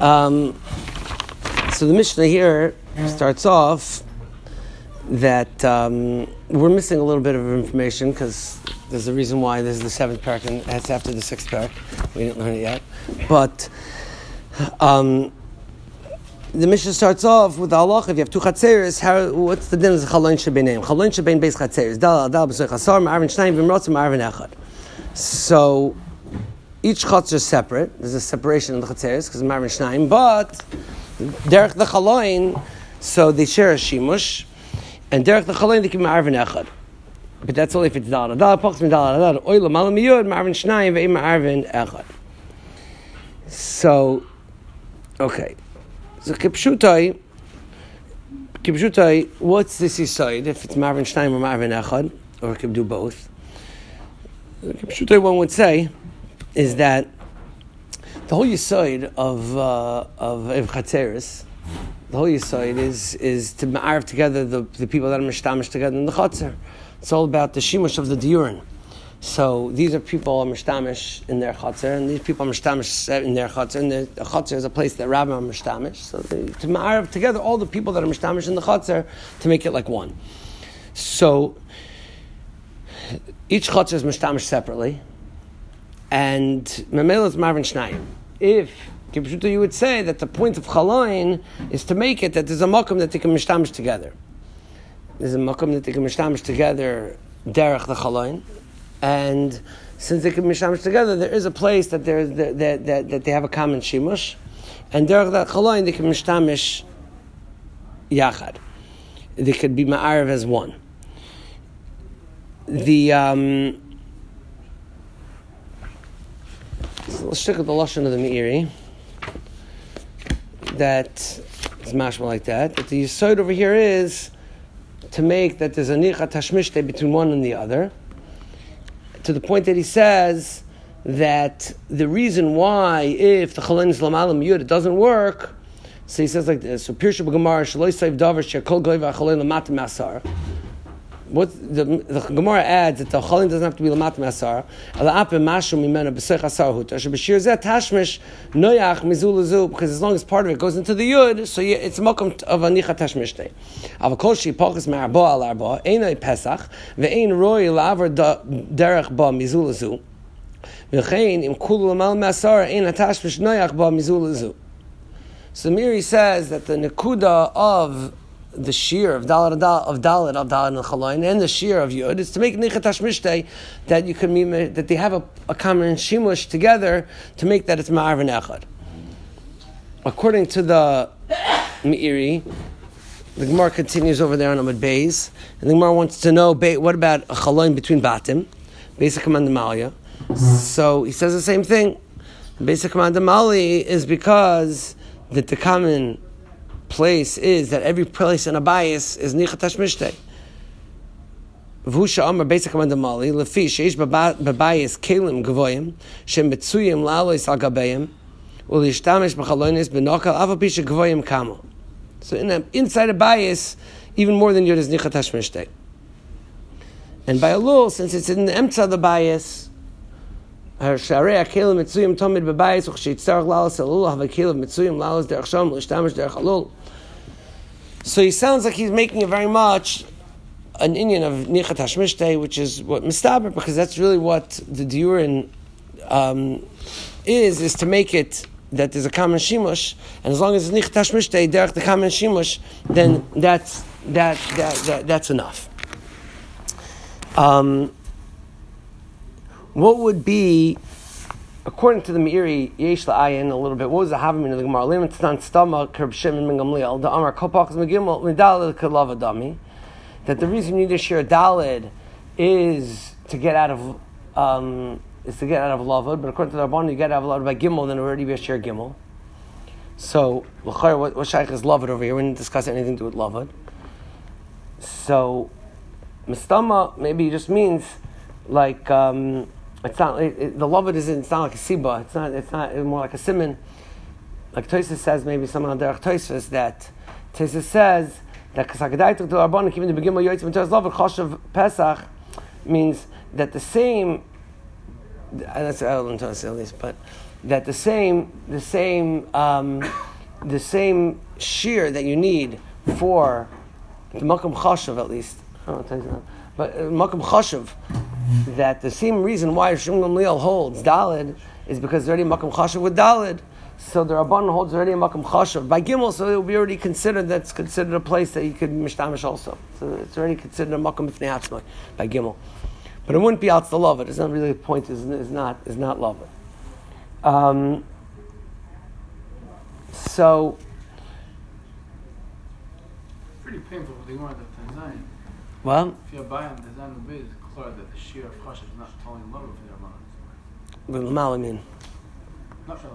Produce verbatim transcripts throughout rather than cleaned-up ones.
Um, so the Mishnah here starts off that um, we're missing a little bit of information because there's a reason why this is the seventh parak and it's after the sixth parak. We didn't learn it yet. But um, the Mishnah starts off with the halacha. If you have two chatzeres, how, what's the din of chaloin shebeinem? Chaloin shebein beis chatzeres. Dal dal b'soich hasar ma'arvin shnayim v'mrotzim ma'arvin echad. So each chatzer is separate. There's a separation of the chatzeres because ma'arvin shnayim, but derech the chaloin, so they share a shimush, and derech the chaloin they give ma'arvin echad. But that's only if it's dal dal pochs min dal dal oil malam miyud ma'arvin shnayim ve'im ma'arvin echad. So, okay. So kipshutai, kipshutai, what's this side? If it's Marvin Shnayim or Marvin Echad, or it could do both. Kipshutai, one would say, is that the whole yisod of uh, of Ev Chatzeres, the whole yisod is is to ma'arv together the, the people that are mishtamish together in the chatzer. It's all about the shimush of the diurin. So these are people mishtamish in their chatzer, and these people are mishtamish in their chatzer. And the chatzer is a place that rabbis are mishtamish. So they, to ma'arv together all the people that are mishtamish in the chatzer to make it like one. So each chatzer is mishtamish separately, and memela is marvin shnayim. If you would say that the point of chaloin is to make it that there's a makom that they can mishtamish together. There's a makom that they can mishtamish together derech the chaloin. And since they can mishamish together, there is a place that there that, that, that, that they have a common shimush, and derech that chaloin they can mishtamish yachad. They could be ma'arv as one. The um, so let's check at the lashon of the Meiri. That is mashma like that. That the yesod over here is to make that there's a nicha tashmishte between one and the other, to the point that he says that the reason why, if the chaloin is lamalam yud, it doesn't work. So he says like this: so pirshu b'gemara shaloi seiv davar shekol goy v'chaloin lamatim asar. What the, the Gemara adds that the chaloin doesn't have to be lamatim asar. Ala'apim mashu mimena b'soich asar huta. Sheb'shir zeh tashmish noyach mizul lezu, because as long as part of it goes into the yud, so you, it's a mokum of a nicha tashmishtei. Avakol shi pachas me'arba al arba einay pesach ve'ein roi la'avar derech ba mizul lezu v'chein im kulu lamal masar ein hatashmish noyach ba mizul lezu. So Meiri says that the nekuda of the shear of dalet of dalet of dalet and chaloin and the shear of yud is to make nicha tashmishtei that you can that they have a, a common shimush together to make that it's ma'arvin echad. According to the Meiri, the Gemara continues over there on Amud Beis, and the Gemara wants to know what about a chaloin between batim, basic command malia. So he says the same thing. Basic command mali is because that the common place is that every place in a bias is nicha tashmishtei. V'husha amar basic command mali lefi sheish b'bayis kelim gavoyim shem betzuyim la'alois al gabeim u'lishtamish b'chalonis b'nokal aval pisha gavoyim kamo. So in a, inside a bias, even more than yud is nicha tashmishtei. And by a lul, since it's in the emtza of the bias, her sharei kelim mitzuyim tomid b'bayis u'chshitzarach lalos elul have a kelim mitzuyim lalos derech shom l'ishtamish derech alul. So he sounds like he's making it very much an inyan of nicha tashmishtei, which is what mistaber, because that's really what the diurin um, is, is to make it that there's a common shimush, and as long as it's nicha tashmishtei derech the common shimush, then that's that that, that that's enough. Um, what would be, according to the Meiri, yesh la'ayin a little bit, what was the havamina of the Gemara? Lim tznan stama kerb shemin min gamliel the amar kopachas megimel midalid kalava dami. That the reason you need to share dalid is to get out of um, is to get out of lavud, but according to the Rabban, you get out of lavud by gimel, then it already be a share gimel. So l'chayr, what, what shaykh is lavud over here? We didn't discuss anything to do with lavud. So mistama maybe just means like. Um, It's not it, it, the lavud is it's not like a siba. It's not. It's not it's more like a siman. Like Tosfos says, maybe someone on derech Tosfos that Tosfos says that kasakadai to the arbon even the beginning of yotzim and lavud chashav pesach means that the same. That's I don't know at least, but that the same, the same, um, the same shear that you need for the Makam Chashav, at least, I don't know, that, but uh, Makam Chashav, that the same reason why Shimon Gamliel holds Dalid is because there's already Makam Chashav with Dalid. So the Rabban holds already a Makam Chashav by Gimel, so it will be already considered, that's considered a place that you could mishtamish also. So it's already considered a Makam B'fnei Atzmai by Gimel. But it wouldn't be out to love it. It's not really the point, is, is not is not love it. Um, so pretty painful for the Gemara that Tanzania. Well, if you're buying the Zan Ubay, it's clear that the shear of Chashav is not totally love for the Rabban. with Lamal, I mean. Not for the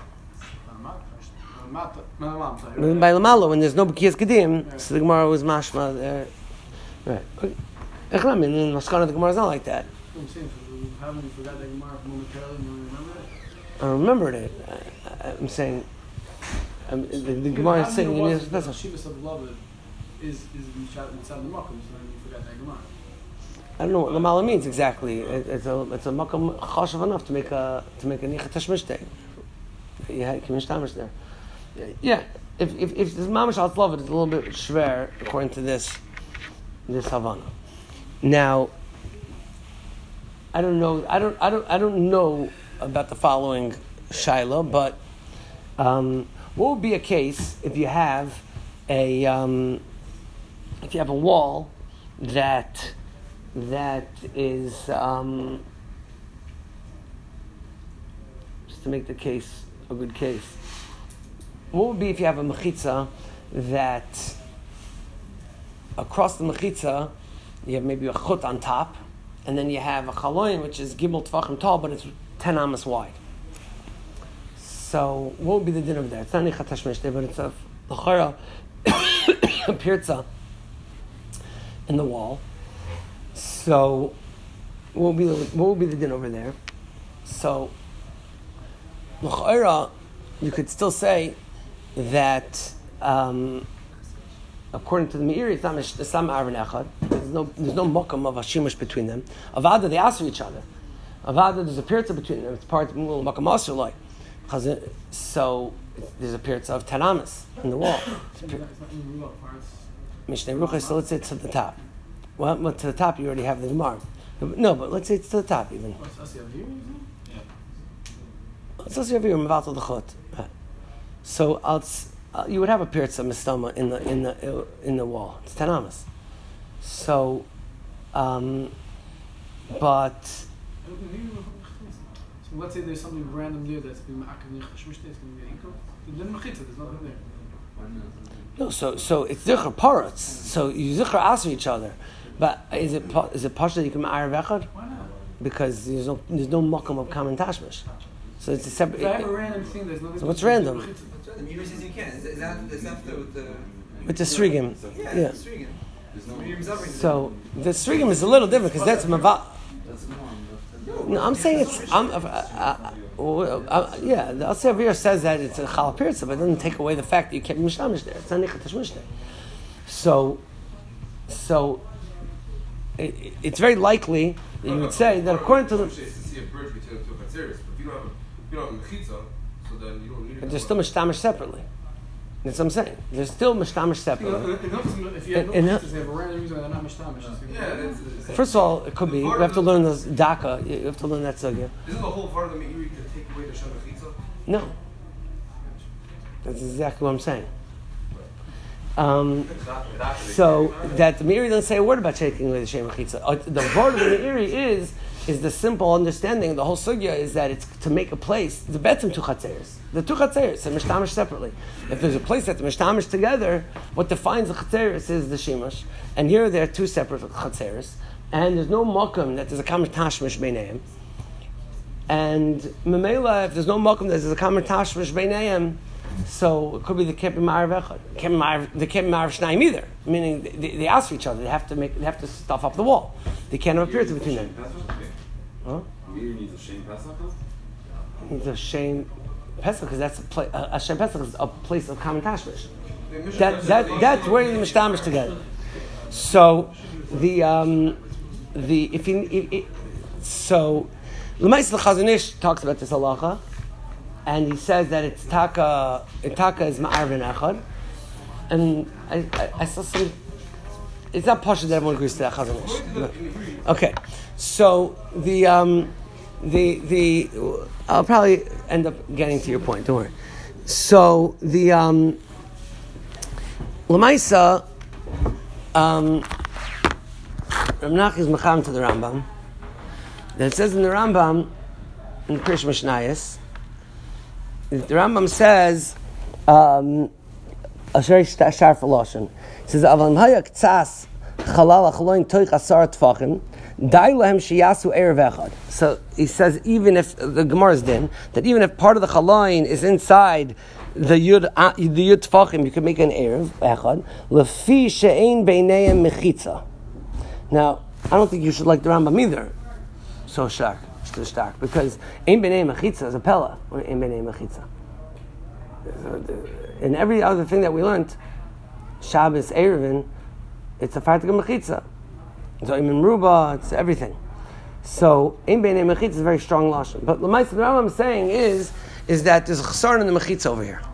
Malama. By Lamalo, when there's no B'kiyas Gedim, yeah. So the Gemara was mashma there. Right. Okay. I mean, in Maskana, the Gemara is not like that. I'm saying, so haven't you forgot that Gemara momentarily and you don't remember it? I remembered it. I, I'm saying, I'm, the, the Gemara is saying, you need to specify. Shivas of Beloved is is inside the Makkah, so you forgot that Gemara. I don't know what Lamala means exactly. It, it's a it's a Makkah chashav enough to make a to make a nicha tashmishtei. You had Kimmishtamish there. Yeah, if if if this mamash al love it, it's a little bit shver according to this this Havana. Now, I don't know. I don't. I don't. I don't know about the following shaila, but um, what would be a case if you have a um, if you have a wall that that is um, just to make the case a good case. What would be if you have a mechitza that across the mechitza you have maybe a chut on top, and then you have a chaloin which is gimel tefachim tall, but it's ten amas wide. So what would be the din over there? It's not nichat tashmishte, but it's a l'chara a pirza in the wall. So what would be the, what would be the din over there? So l'chara you could still say that um, according to the Meiri, it's not it's not Aaron Echad. There's no there's no mokam of a shimush between them. Avada, they answer each other. Avada, there's a pirza between them. It's part of the mokam asurloi. So there's a pirza of tanamas in the wall. Mishnei Ruchai. So let's say it's to the top. Well, well, to the top you already have the Gemara. No, but let's say it's to the top even. It's also your mevatel the chut. So I'll, uh, you would have a pirza mistama in the in the in the wall. It's ten amas. So, um, but so let's say there's something random there that's been ma'akav nechashmishte. It's going to be inko. Then mechitza, there's nothing there. No, so so it's zichar parrots. So you zichar answer each other, but is it is it pasha that you can ma'arav echad? Why not? Because there's no there's no makam of common tashmish. So it's a separate. If I have a random thing, there's nothing. So what's random? The Meiri says you can. Is that is that with the with the srigim? Yeah, Yeah. the srigim. So the srigim is a little different because that's mava. No, I'm saying it's. I'm. Uh, uh, uh, uh, yeah, the Asir Avir says that it's a chala pirza, but it doesn't take away the fact that you can't be mishtamish there. It's not nichat tashmish there. So, so it, it's very likely that you would say that according to the. But they're still mishtamish separately. That's what I'm saying. They're still mishtamish separately. If you have no mechitza, they have a random reason they're not mishtamish. First of all, it could be. You have to learn the daka. You have to learn that sugya. Isn't the whole part of the Meiri to take away the shem mechitza? No. That's exactly what I'm saying. Um, so that the Meiri doesn't say a word about taking away the shem mechitza. Uh, the word of the Meiri is is the simple understanding. The whole sugya is that it's to make a place. The betzim two chatzeres. The two chatzeres and mishtamish separately. If there's a place that the mishtamish together, what defines the chatzeres is the shimush. And here there are two separate chatzeres, and there's no makom that there's a kamer tashmish beineim. And memela, if there's no makom that there's a kamer tashmish beineim, so it could be the kepi ma'arav echad. They can't be ma'arav shnayim either. Meaning they, they ask for each other. They have to make. They have to stuff up the wall. They can't have a pirza between them. Huh? Meiri needs a shame Pesach? Needs a shame Pesach because that's a, pla- a, a shame Pesach is a place of common tashmish. That that that's where the mishtamish together. So the um, the if you if, if, so L'mais the Chazon Ish talks about this halacha and he says that it's taka, taka is ma'arvin echad, and I, I, I still say it's not partial that everyone agrees to that Chazon Ish. No. Okay, so the um, the the I'll probably end up getting to your point. Don't worry. So the um, Lamaisa, um, Rav Nachman is mecham to the Rambam. That it says in the Rambam in the Krish Mishnayos, the Rambam says. Um, a very sharp lashon. It says, "Aval hayak tzas chalal achaloin toich asar tfachim, dai lehem sheyasu erev echad." So he says, even if the Gemara's din that even if part of the chaloin is inside the yud uh, the yud tfachim, you can make an erev echad lefi she'ein beineim mechitza. Now, I don't think you should like the Rambam either. So stark, so stark, because ein beineim mechitza is a pella, or ein beineim mechitza. In every other thing that we learned, Shabbos, Erevin, it's a fartig mechitza. So in Ruba, it's everything. So in beinei mechitza is a very strong lashon. But the Ma'aseh the Rambam is saying is is that there's a chesar in the mechitza over here.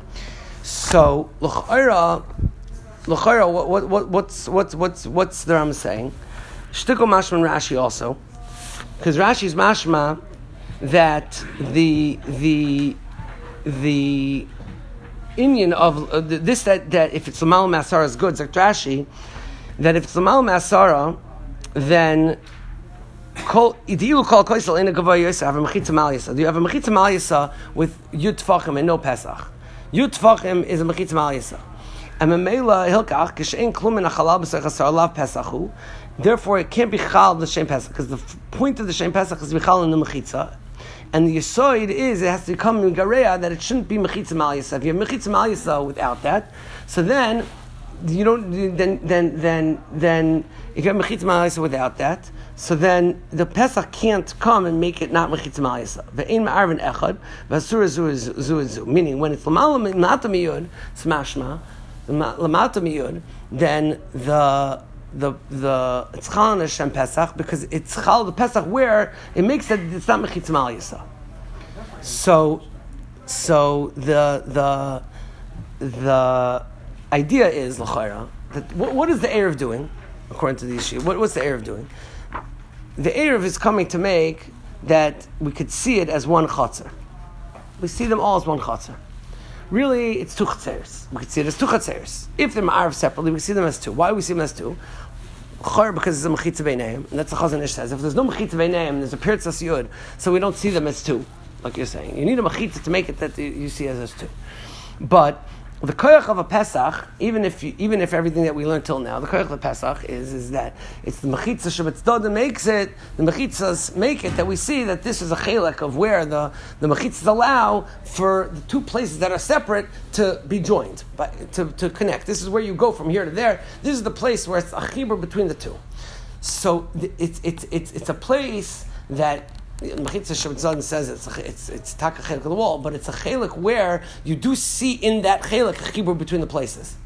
So l'chayra, l'chayra, what what what what's what's what's what's the Rambam saying? Shtikol mashma Rashi also, because Rashi's mashma that the the the Indian of uh, this that, that if it's Lamal Masara is good, Rashi, that if it's Lamal Masara, then do you call Koisel in a Gavay Yosef have a Mechitza Mal? Do you have a Mechitza Mal with Yud Tfachim and no Pesach? Yud Tfachim is a Mechitza Mal. And Memela Hilkach Kishein Klum in a Chalal B'Sech Asar Lav Pesachu. Therefore, it can't be Chal the Shem Pesach because the point of the Shem Pesach is to be Chal in the Mechitza. And the Yisoid is, it has to come in Gareya that it shouldn't be Mechitza Mal Yisa. If you have Mechitza Mal Yisa without that, so then, you don't, then, then, then, then, if you have Mechitza Mal Yisa without that, so then the Pesach can't come and make it not Mechitza Mal Yisa. Ve'ein ma'arvin echad, v'asura zu zu zu. Meaning, when it's Lamata miyud, it's mashma, Lamata miyud, then the, the the it's chal on Hashem Pesach because it's chal the Pesach where it makes it it's not mechitza mal yisa. So so the the the idea is l'chayra that what, what is the Erev doing according to the issue? What, what's the Erev doing? The Erev is coming to make that we could see it as one chatzar. We see them all as one chatzar. Really, it's two chatzeres. We could see it as two chatzeres. If they're ma'arv separately, we see them as two. Why do we see them as two? Because it's a mechitza beinayim, and that's what Chazon Ish says. If there's no mechitza beinayim, there's a pirtzas yud, so we don't see them as two, like you're saying. You need a mechitza to make it that you see as, as two. But the koyach of a Pesach, even if you, even if everything that we learned till now, the koyach of a Pesach is is that it's the mechitza shebetzda that makes it. The mechitzas make it that we see that this is a chelek of where the the mechitzas allow for the two places that are separate to be joined, by, to to connect. This is where you go from here to there. This is the place where it's a chibur between the two. So it's it's it's it's a place that. Mechitza Shabbat says it's it's it's taka chelik of the wall, but it's a chelik where you do see in that chelik a chibur between the places.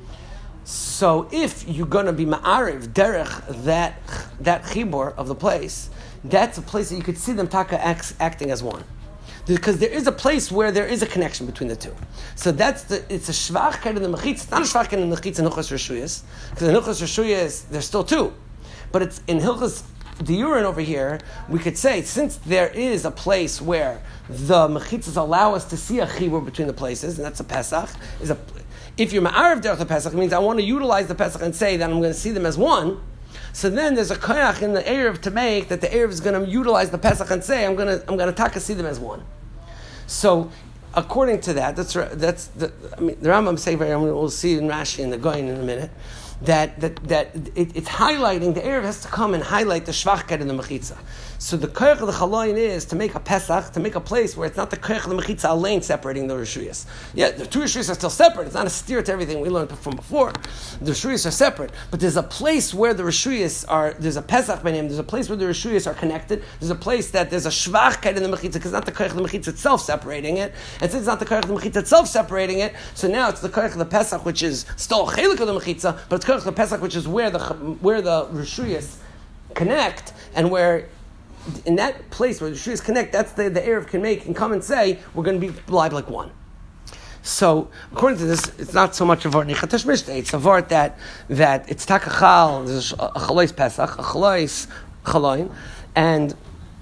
So if you're going to be ma'ariv derech that that chibur of the place, that's a place that you could see them taka acts, acting as one, because there is a place where there is a connection between the two. So that's the it's a shvachkeit in the mechitza. It's not a shvachkeit in the mechitza in Hilchos Reshuyos, because in Hilchos Reshuyos there's still two, but it's in Hilchos the urine over here, we could say, since there is a place where the mechitzas allow us to see a chibur between the places, and that's a Pesach, is a, if you're ma'ariv derech the Pesach, it means I want to utilize the Pesach and say that I'm going to see them as one. So then there's a koyach in the Erev to make that the Erev is going to utilize the Pesach and say I'm going to I'm going to taka see them as one. So according to that, that's that's the I mean the Rambam saying very we'll see in Rashi and the Goyin in a minute. That that that it, it's highlighting the Erev has to come and highlight the shvachkeit in the mechitza. So the koyach of the chaloyin is to make a Pesach, to make a place where it's not the koyach of the mechitza alone separating the reshuyas. Yeah, the two reshuyas are still separate. It's not a steer to everything we learned from before. The reshuyas are separate, but there's a place where the reshuyas are. There's a Pesach by name. There's a place where the reshuyas are connected. There's a place that there's a shvachkeit in the mechitza because not the koyach of the mechitza itself separating it, and since it's not the koyach of the mechitza itself separating it, so now it's the koyach of the Pesach which is still a chelik of the mechitza, but it's koyach of the Pesach which is where the where the reshuyas connect and where in that place where the Rishuyas connect, that's the, the Erev can make and come and say, we're going to be live like one. So, according to this, it's not so much a vart Nicha Tashmishtei. It's a vart that, that it's takachal, there's a chalois Pesach, a chalois chaloin, and,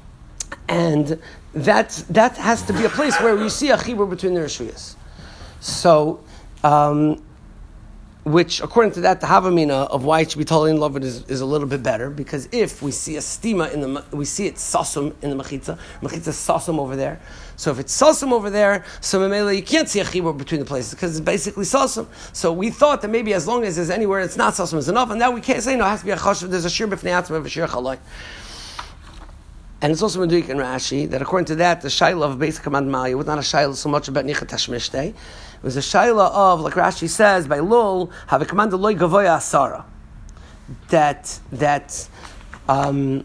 and that, that has to be a place where you see a chibur between the Rishuyas. So, um, which, according to that, the Havamina of why it should be totally in love with is, is a little bit better, because if we see a stima in the, we see it sasum in the mechitza, mechitza sasum over there. So if it's sasum over there, so memela you can't see a chibur between the places because it's basically sasum. So we thought that maybe as long as there's anywhere it's not sasum is enough, and now we can't say no. It has to be a chashuv. There's a shir b'fnei atzma, a shir chaloi. And it's also Meduik in Rashi that according to that, the Shaila of basic command Maya was not a Shaila so much about Nicha Tashmishtei. It was a Shaila of, like Rashi says, by Lul, have a command loy gavoya asara. That, that, um,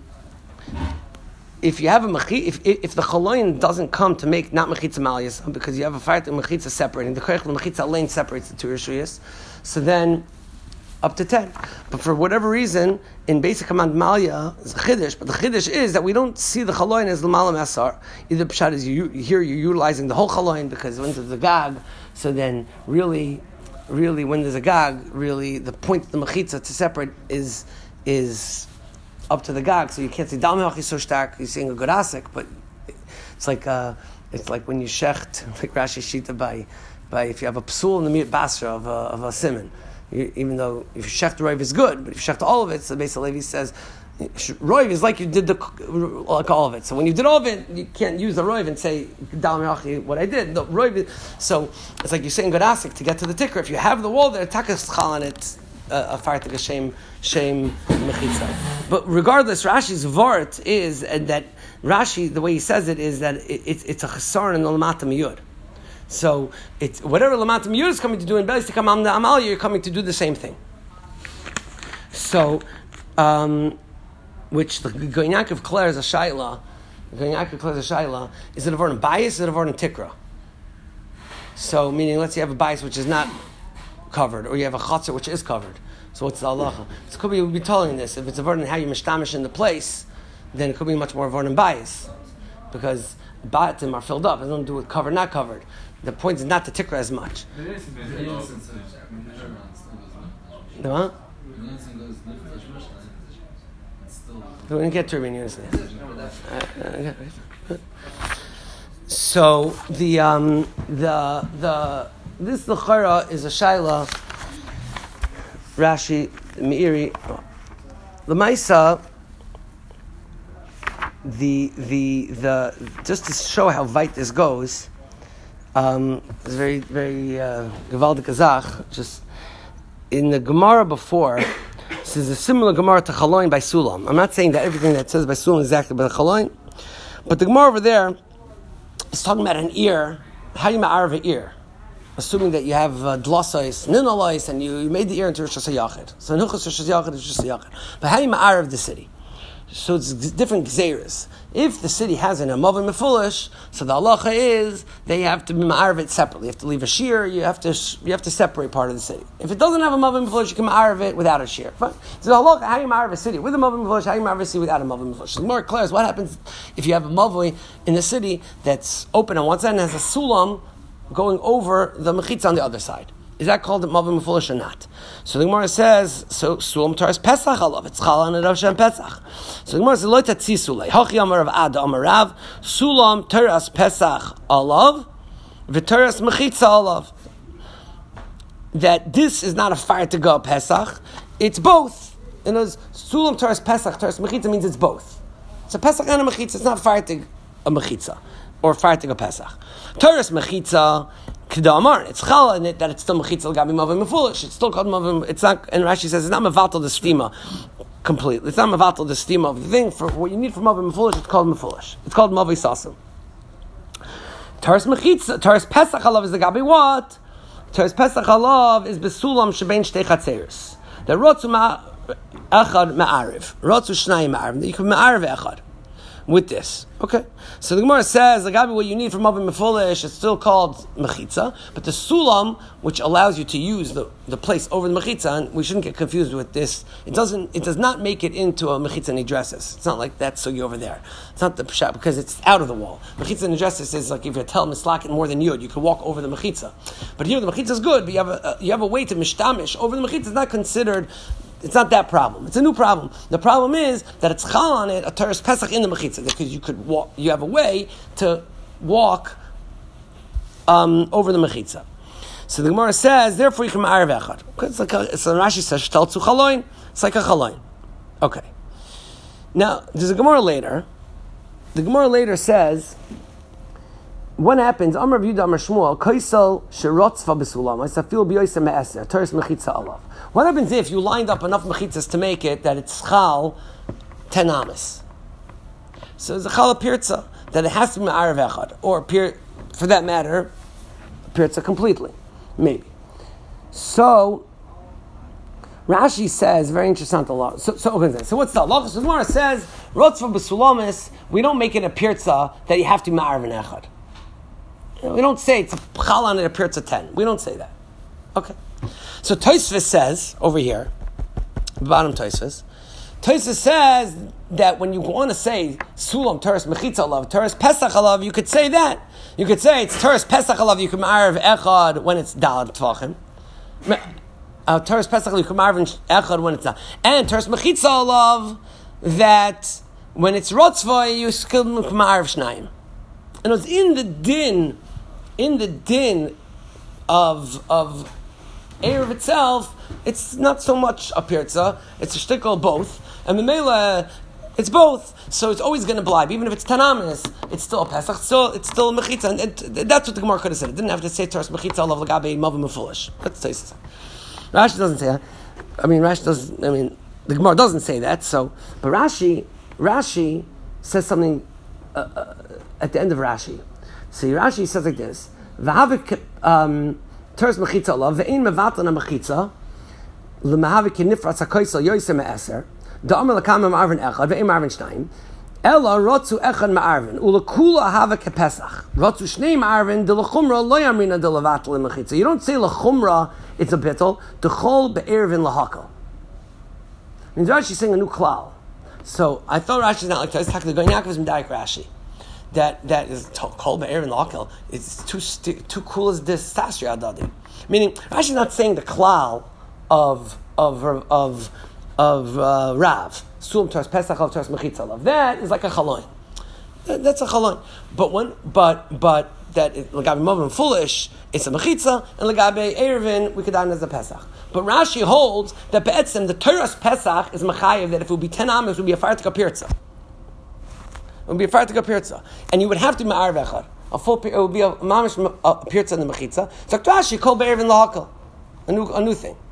if you have a mechitza, if, if the chaloin doesn't come to make not mechitza maliyas, because you have a fight and mechitza separating, the koyach the mechitza lane separates the two rishuyas, so then up to ten. But for whatever reason, in basic command Malya is a chiddush, but the chiddush is that we don't see the chaloin as l'malam asar. Either pshat is you, here you're utilizing the whole chaloin because when there's a gag, so then really, really when there's a gag, really the point of the mechitza to separate is is up to the gag. So you can't say dam is so stark. You're saying a good asik, but it's like uh, it's like when you shecht like Rashi Shita by by if you have a psul in the meat basra of a, of a simon. Even though if shecht roiv is good, but if you shecht all of it, so basically Levi says roiv is like you did the like all of it. So when you did all of it, you can't use the roiv and say dal mirachi what I did. No, roiv is, so it's like you're saying good asik to get to the ticker. If you have the wall there, takas chal on it, a fartik a shame shame mechitza. But regardless, Rashi's vart is and that Rashi the way he says it is that it, it's it's a chesar and l'mata miyud. So it's whatever Lamatam Yud is coming to do in Beis to come on the Amal, you're coming to do the same thing. So, um, which the Goyin Yaakov Clare is a shaila. The Goyin Yaakov Clare is a shaila. Is it a vort in bias? Is it a vort in tikra? So, meaning, let's say you have a bias which is not covered, or you have a chatzar which is covered. So, what's the halacha? So, it could be we'll be telling this. If it's a vort in how you mishtamish in the place, then it could be much more a vort in bias, because batim are filled up. It doesn't do with covered, not covered. The point is not to tikra as much. No, huh? We didn't get to Rabbi Yonasan. So the um, the the this l'chara is a shaila. Rashi Meiri the Maisa. The the the just to show how weit this goes. Um, it's very, very uh, gewaldige Zach. Just in the Gemara before, this is a similar Gemara to Chaloin by Sulam. I'm not saying that everything that says by Sulam is exactly by Chaloin, but the Gemara over there is talking about an ear. How you ma'arv an ear, assuming that you have uh, dlosais, ninolais, and you, you made the ear into Rosh Hashanah. So Nuchas Rosh Hashanah is just a yachid. But how you ma'arv the city? So it's different gzeiras. If the city has an amavim mefulish, so the halacha is they have to be ma'arv it separately. You have to leave a shear. You have to you have to separate part of the city. If it doesn't have a amavim mefulish, you can ma'arv it without a shear. Fine. So the halacha, how you ma'arv a city with a amavim mefulish, how you ma'arv a city without a amavim mefulish. So the more clear is what happens if you have a mavui in the city that's open on one side and has a sulam going over the mechitza on the other side. Is that called a mavim mefulish or not? So the Gemara says, so sulam taras pesach alav. It's chal on Rav Shem Pesach. So the Gemara says, lo tatzi sulei. Hachi amar of ad amar Rav. Sulam taras pesach alav. V'taras mechitza alav. That this is not a fire to go pesach. It's both. In other words, sulam taras pesach, taras mechitza means it's both. It's a pesach and a mechitza. It's not fire to a mechitza or fire to go pesach. Taras mechitza. Kedamar, it's chala in it that it's still mechitza l'gabi mavim mefulish. It's still called mavim. It's not. And Rashi says it's not mevatel the stima completely. It's not mevatel the stima of the thing. For what you need for mavim mefulish, it's called mefulish. It's called mavi sasim. Taras mechitza, taras pesach halav is the gabi what? Taras pesach halav is besulam shebein shtei chatzeres. The rotzu ma echad ma'ariv, rotzu shnai ma'ariv. You can ma'ariv echad. with this. Okay, so the Gemara says, Lagabi, what you need from Avim Mefulish, it's still called Mechitza, but the Sulam, which allows you to use the, the place over the Mechitza, and we shouldn't get confused with this, it doesn't, it does not make it into a Mechitza Nidresses. It's not like that sugi over there. It's not the Pshat, because it's out of the wall. Mechitza Nidresses is like if you tell Mislakin more than Yud, you can walk over the Mechitza. But here the Mechitza is good, but you have a, uh, you have a way to Mishtamish over the Mechitza. It's not considered. It's not that problem. It's a new problem. The problem is that it's chal on it, a Teres Pesach in the Mechitza, because you could walk, you have a way to walk um, over the Mechitza. So the Gemara says, therefore you can ma'arev echad. It's like a, it's a Rashi says, shtal tzu chaloin. It's like a chaloin. Okay. Now, there's a Gemara later. The Gemara later says, what happens? Amar Rav Yehuda Amar Shmuel, kaisel sherotzva b'sulam, asafil b'yoyse me'eser, Teres Mechitza alav. What happens if you lined up enough mechitzas to make it that it's chal ten amas? So it's a chal pirza that it has to be ma'arev echad, or pir, for that matter, pirza completely, maybe. So Rashi says very interesting law. So, so, okay, so what's the law? So the Gemara says rotzva b'sulamis. We don't make it a pirza that you have to be ma'arev echad. We don't say it's a chal on it a pirza ten. We don't say that. Okay. So Tosfos says over here, bottom Tosfos, Tosfos says that when you want to say Sulam Teres Mechitza Alav, Teres Pesach Alav, you could say that. You could say it's Teres Pesach Alav. You can ma'arev echad when it's dalad tvachim. Uh, Teres Pesach Alav, you can ma'arev echad when it's dalad. And Teres Mechitza Alav, that when it's rotzva, you still ma'arev shnayim. And it's in the din, in the din of of Erev itself, it's not so much a pirza, it's a shtickle both, and the mela, it's both, so it's always going to blibe, even if it's tanamis, it's still a pesach, still, it's still a mechitza, and it, that's what the Gemara could have said. It didn't have to say Teres Mechitza Alav Lagabe Mavim Mefulish. That's what it says. Rashi doesn't say that. I mean, Rashi doesn't, I mean, the Gemara doesn't say that, so, but Rashi, Rashi says something uh, uh, at the end of Rashi. See, Rashi says like this, V'havik, um, Teres Mechitza Alav, ve'ein mevatlan ha-mechitza, l'mahavik nifratz ha-koisel yoyse me'eser, da'amar l'kam ma'arvin echad, ve'ein ma'arvin shnayim, ela rotzu echad ma'arvin, u'lekula havik ha-pesach, rotzu shnei ma'arvin, de l'chumra lo yamrina de levatl ha-mechitza. You don't say l'chumra, it's a bittul, d'chol be'ervin l'hakal. Means Rashi's saying a new klal. So, I thought Rashi's not like that. It's talking to the Goyin Yaakov's Medayik Rashi. That that is called by Aaron Lakel. It's too st- too cool as this Tasri Adadi. Meaning, Rashi's not saying the klal of of of of uh, Rav Sulam Teres Pesach of Teres Mechitza Alav. That is like a chaloin. That, that's a chaloin. But when but but that Lagabe Mavim Foolish, it's a Mechitza, and Lagabe Erevin we could down as a Pesach. But Rashi holds that be'etzem the Teres Pesach is mechayev that if it would be ten amos, it would be a fartik pirza. It would be a fartik pirza, and you would have to ma'arev echad. A full, it would be a mamish a pirza in the mechitza. So Rashi called be'erevin lahakal, a new a new thing.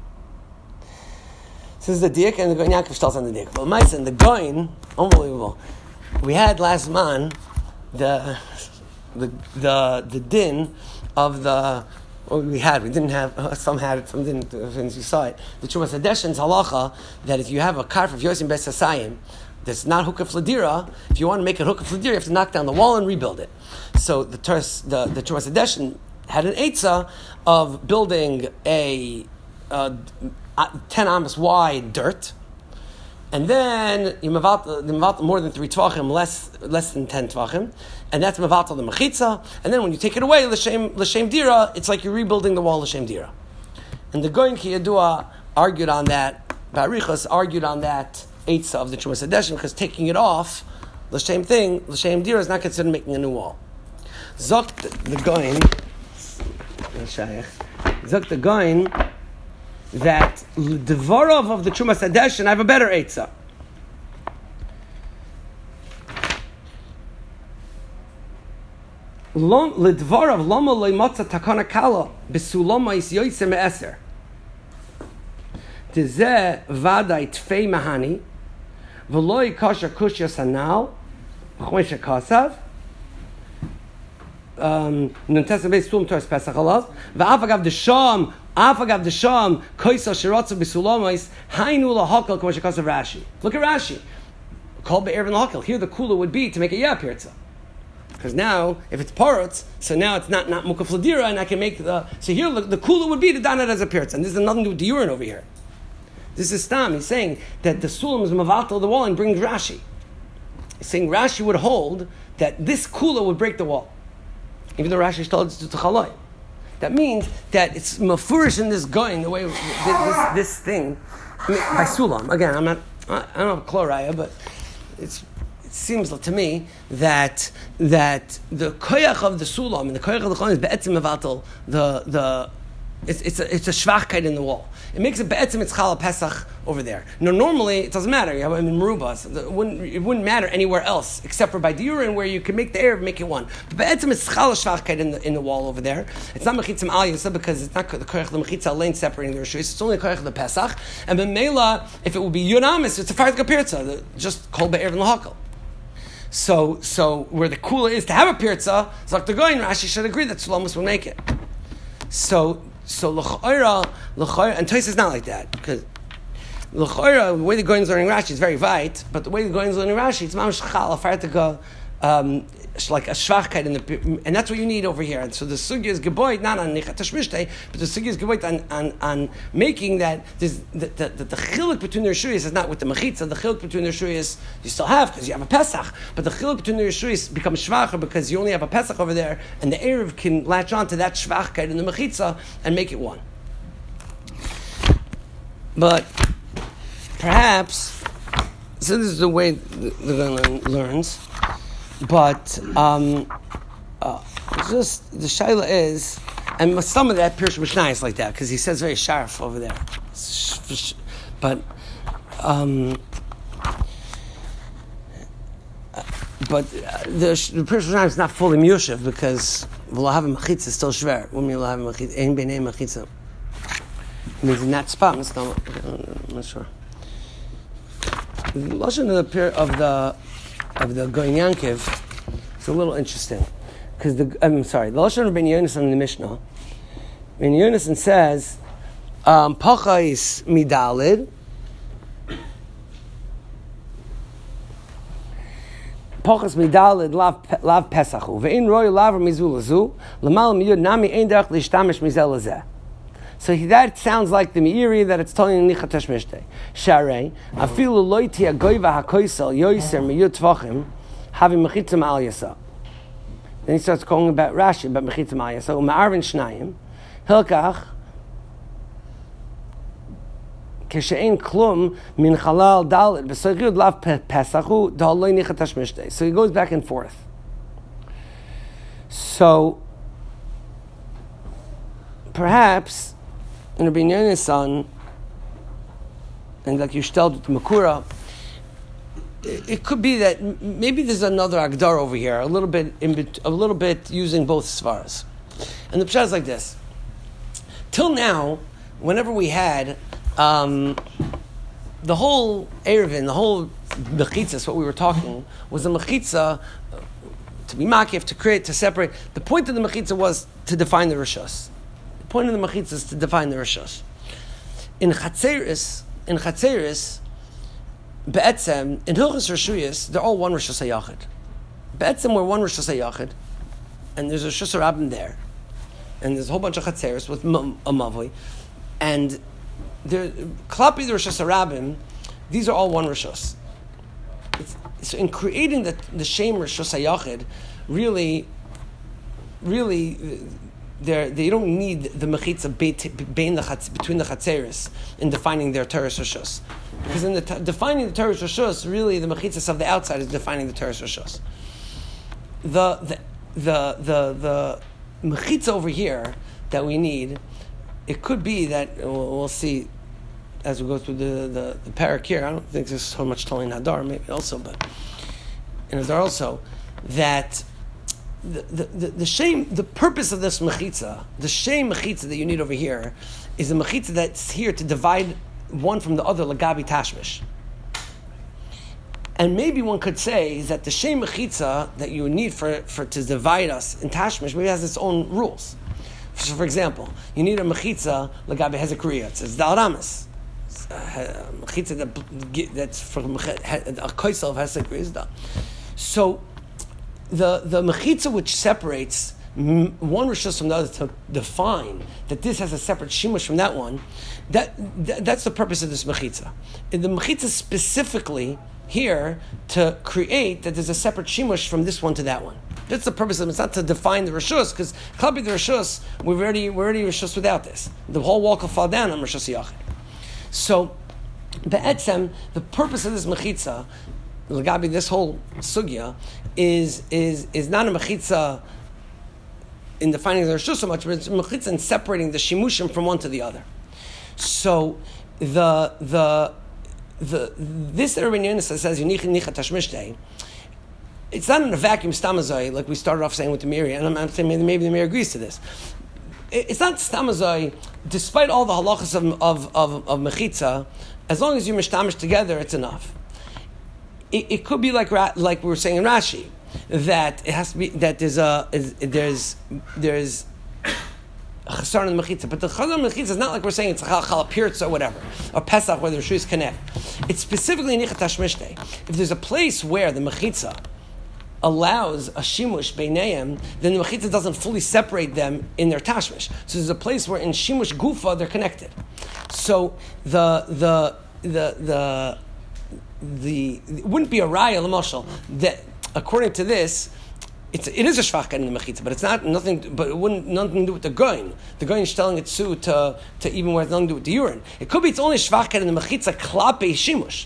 This is the diak, and the Goyin Yaakov tells on the diak. But Maisa and the Goyin, unbelievable. We had last man the the the the din of the. Well, we had, we didn't have, some had it, some didn't, since you saw it. The Chumas Hadeshin's halacha, that if you have a karf of Yosim Bes Hasayim, that's not hookah fladira, if you want to make it hookah fladira, you have to knock down the wall and rebuild it. So the the, the Chumas Hadeshin had an eitzah of building a uh, ten amos wide dirt, and then you mevatel more than three tvachim, less less than ten tvachim, and that's mevatel the mechitza. And then when you take it away, l'shem l'shem dira, it's like you're rebuilding the wall l'shem dira. And the Goyin Ki Yadua argued on that. Barichas argued on that eitzah of the Chumas Hadeshin because taking it off, l'shem thing, l'shem dira is not considered making a new wall. Zok the Goyin, Zok the Goyin. That the Dvorov of the Chumas Hadeshin, I have a better eitzah. L'dvorov lama loimotza takana kala b'suloma is yoyse me'eser. Tizeh vadai tfei mahani v'loi kasha kushya sanal v'chmesha kasav nuntes beis sum Teres Pesach Alav v'afagav d'sham Afagav Desham Koisa Shirotza B'Sulomais Hainu LaHakal K'mo Shekasav Rashi. Look at Rashi. Kol be'erev l'hakel. Here the kula would be to make a yeah pirza. Because now, if it's parrots, so now it's not not mukaf ladira, and I can make the. So here the, the kula would be to don it as a pirza, and this has nothing to do with the urine over here. This is Stam. He's saying that the sulam is mavatal the wall and brings Rashi. He's saying Rashi would hold that this kula would break the wall, even though Rashi told us to chaloi. That means that it's mafurish in this going the way this, this, this thing I mean, by sulam. Again, I'm not. I don't have chloraya, but it's. It seems to me that that the koyach of the sulam and the koyach of the chon is be'etzim mevatel the the it's it's a it's a shvachkeit in the wall. It makes it be'etzim it's chala pesach over there. No, normally it doesn't matter. You have I mean merubas. It wouldn't it wouldn't matter anywhere else except for by diurin where you can make the erev make it one. But be'etzim it's chala shvachkeit in the in the wall over there. It's not mechitzim al yisa because it's not the koyach of the mechitza lane separating the rishus. It's only the koyach of the pesach. And ben mela if it would be yunamis it's a farz kapirza just kol be'erev l'hakel. So, so where the kula is to have a pirza, Zakta Goyin Rashi should agree that Sulamus will make it. So, so l'chayra, l'chayra, and Tais is not like that because l'chayra, the way the Goyin is learning Rashi is very vite, but the way the Goyin is learning Rashi, it's mamash chal afartika, um, like a shvachkeit in the, and that's what you need over here. And so the sugya is geboit not on nichat tashmishtei, but the sugya is geboit on, on on making that this, the the the, the chiluk between the rishuyas is not with the mechitza. The chiluk between the rishuyas you still have because you have a pesach, but the chiluk between the rishuyas becomes shvacher because you only have a pesach over there, and the erev can latch on to that shvachkeit in the mechitza and make it one. But perhaps so this is the way the, the Goyen learns. But um, uh, just the shaila is, and some of that Pirush Mishnah is like that because he says very sharp over there. But um, but the, the Pirush Mishnah is not fully miyushiv because v'lahav machitza is still shver. What mean v'lahav machitza? Ein b'nei machitza. It means in that spot. I'm not sure. The lashon of the of the of the Goyin Yankiv, it's a little interesting because the I'm sorry, the lashon of Ben Yonasan in the Mishnah. Ben Yonasan says, um, "Pacha is midalid, pacha is midalid lav lav pesachu ve'in roy lav mizulazu lamal miyud nami ein derech lishtamish mizel lazeh." So that sounds like the Meiri that it's telling Nichat Tashmishtei. Sharei, afilu loiti agoiva hakoisel yoiser miyut tvachim having mechitzim al yasa. Then he starts calling about Rashi about mechitzim al yasa. U'ma'arvin shnayim hilkach keshein klum min chalal dalid b'soichud lav pesachu da'aloi Nichat Tashmishtei. So he goes back and forth. So perhaps in Rabbi Yonasan's son, and like you stelled with Makura, it, it could be that m- maybe there's another Agdar over here, a little bit, in bet- a little bit using both svaras. And the pshat is like this: till now, whenever we had um, the whole erevin, the whole mechitza, what we were talking was a mechitza uh, to be makif, to create, to separate. The point of the mechitza was to define the rishos. The point of the mechitza is to define the rishos. In chatzeris, in chatzeris, be'etzem, in hilchos rishuyas, they're all one rishos hayachid. Be'etzem, we're one rishos hayachid, and there's a rishos harabim there, and there's a whole bunch of chatzeris with m- a mavoi, and there, klapi the rishos harabim, these are all one rishos. It's, so in creating the the shem rishos hayachid, really, really. They're, they don't need the mechitza between the chatzeris in defining their teres rishos, because in the t- defining the teres rishos, really the mechitza of the outside is defining the teres rishos. The the the the the mechitza over here that we need, it could be that we'll, we'll see as we go through the the, the parak here. I don't think there's so much telling Hadar, maybe also, but in Hadar also that. The, the, the, the shame, the purpose of this mechitza, the shame mechitza that you need over here, is a mechitza that's here to divide one from the other, lagabi tashmish. And maybe one could say that the shame mechitza that you need for, for to divide us in tashmish maybe has its own rules. So, for example, you need a mechitza lagabi hezekriya. It says dal ramas. mechitza that that's for a koisel of hesek rizda. So the the mechitza which separates one rishus from the other to define that this has a separate shimush from that one, that, that that's the purpose of this mechitza. And the mechitza specifically here to create that there's a separate shimush from this one to that one. That's the purpose of it. It's not to define the rishus, because klapi the rishus, we've already we're already rishus without this. The whole wall will fall down on rishus yachid. So, be'etzem, the purpose of this mechitza, l'gabi this whole sugya, is is is not a mechitza in defining the rishus so much, but it's a mechitza in separating the shimushim from one to the other. So, the the the this that Rabbi Yonasan says Yunich Nicha Tashmishtei, it's not in a vacuum stamazoi like we started off saying with the Miri, and I'm, I'm saying maybe, maybe the Miri agrees to this. It's not stamazoi, despite all the halachas of of of, of mechitza, as long as you mishtamish together, it's enough. It, it could be like like we were saying in Rashi, that it has to be that there's a is, there's there's a chasar in the mechitza, but the chasar in the mechitza is not like we're saying it's a chal pirtz or whatever, or pesach where the shoes connect. It's specifically nichat tashmishtei. If there's a place where the mechitza allows a shimush beineim, then the mechitza doesn't fully separate them in their tashmish. So there's a place where in shimush gufa they're connected. So the the the the the it wouldn't be a raya l'mashal that according to this it's it is a shvach in the mechitza, but it's not nothing. But it wouldn't nothing to do with the goyin. The goyin is telling it to to to even where it's nothing to do with the urine. It could be it's only shvach in the mechitza klape shimush.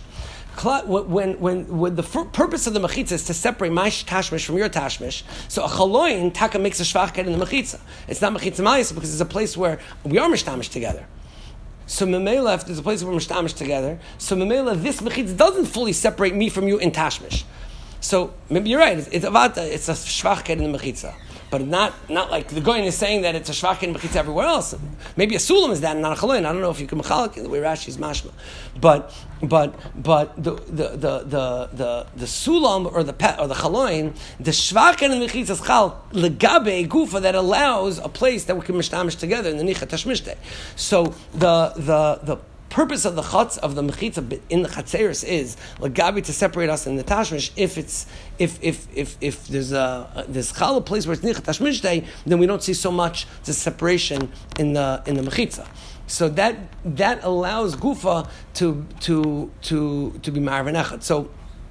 When, when, when the purpose of the mechitza is to separate my tashmish from your tashmish, so a chaloin taka makes a shvachket in the mechitza. It's not mechitza ma'isa because it's a place where we are mishtamish together. So memela, if there's a place where we're mishtamish together, so memela, this mechitza doesn't fully separate me from you in tashmish. So maybe you're right. It's, it's about it's a shvachket in the mechitza, but not not like the goyin is saying that it's a shvachket in mechitza everywhere else. Maybe a sulam is that and not a chaloin. I don't know if you can mechalik the way Rashi's mashma, but but but the the the the the, the sulam or the pet or the chaloin, the shvachket in the mechitza is chal legabe gufa that allows a place that we can mishtamish together in the nichat tashmishtei. So the the the purpose of the chutz of the mechitza in the chatzeris is lagabi to separate us in the tashmish. If it's if if if if there's a there's chal a place where it's nichat tashmishtei, then we don't see so much the separation in the in the mechitza. So that that allows gufa to to to to be ma'arven echad. So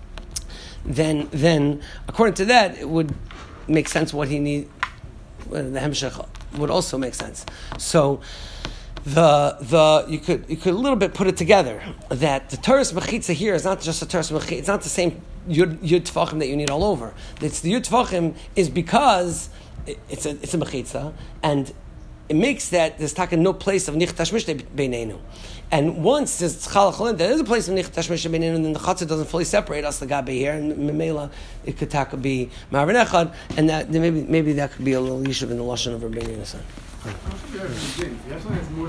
then then according to that, it would make sense what he need. Well, the hemshech would also make sense. So. The the you could you could a little bit put it together that the Torah's mechitza here is not just a Torah's mechitza. It's not the same yud yud tefachim that you need all over. It's the yud tefachim is because it's a it's a mechitza and it makes that there's taka no place of nichat tashmish beinenu. And once there's chalacholin, there is a place of nichat tashmish beinenu, and then the chatzah doesn't fully separate us the gabe here, and memela it could taka be ma'arven echad, and that maybe maybe that could be a little yishuv in the lashon of Rabbeinu Yonasan.